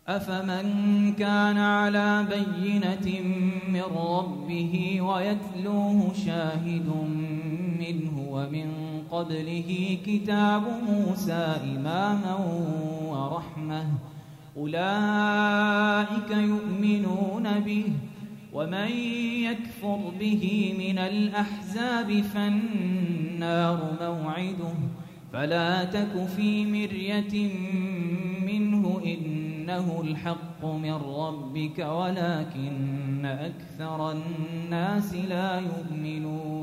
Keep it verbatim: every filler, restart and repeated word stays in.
أفمن كان على بينة من ربه ويتلوه شاهد منه ومن قبله كتاب موسى إماما ورحمة أولئك يؤمنون به ومن يكفر به من الأحزاب فالنار موعده فلا تك في مرية منه إنه الحق من ربك ولكن أكثر الناس لا يؤمنون